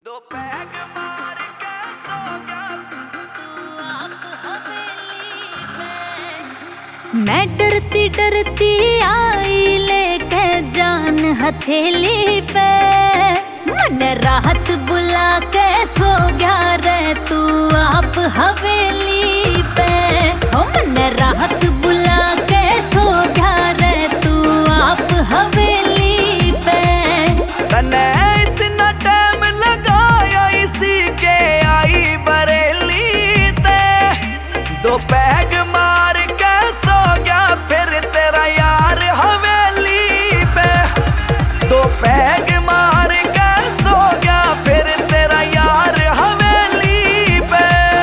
दो पैग मार के सो गया तू आप हवेली पे। मैं डरती डरती आई लेके जान हथेली पे। मन राहत बुला के सो गया रे तू आप हवेली पे। हो मन राहत बुला के सो गया रे तू आप हवेली पे। तने इतना टाइम लगाया इसी के आई बरेली ते। दो पैग मार के सो गया फिर तेरा यार हवेली पे। दो पैग मार के सो गया फिर तेरा यार हवेली पे।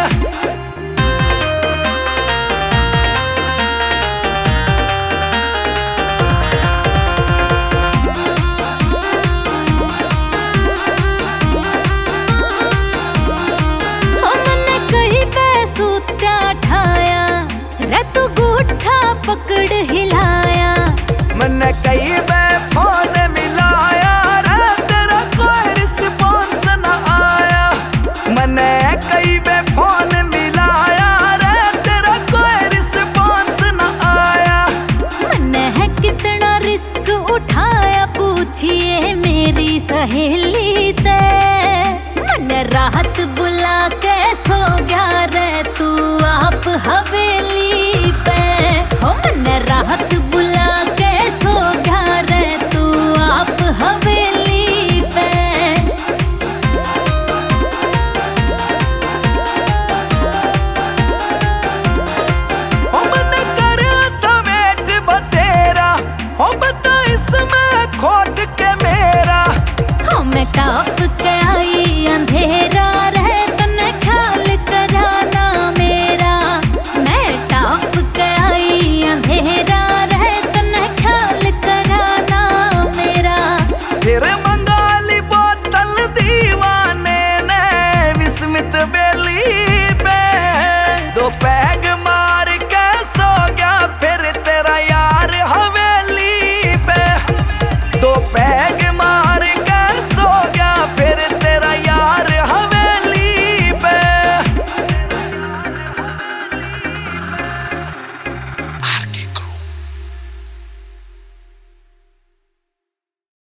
पकड़ हिलाया मैंने कई बार फोन मिलाया रे तेरा कोई रिस्पॉन्स न आया। मैंने कई बार फोन मिलाया रे तेरा कोई रिस्पॉन्स न आया। मैंने है कितना रिस्क उठाया पूछिए मेरी सहेली ते। मन राहत बुला के सो गया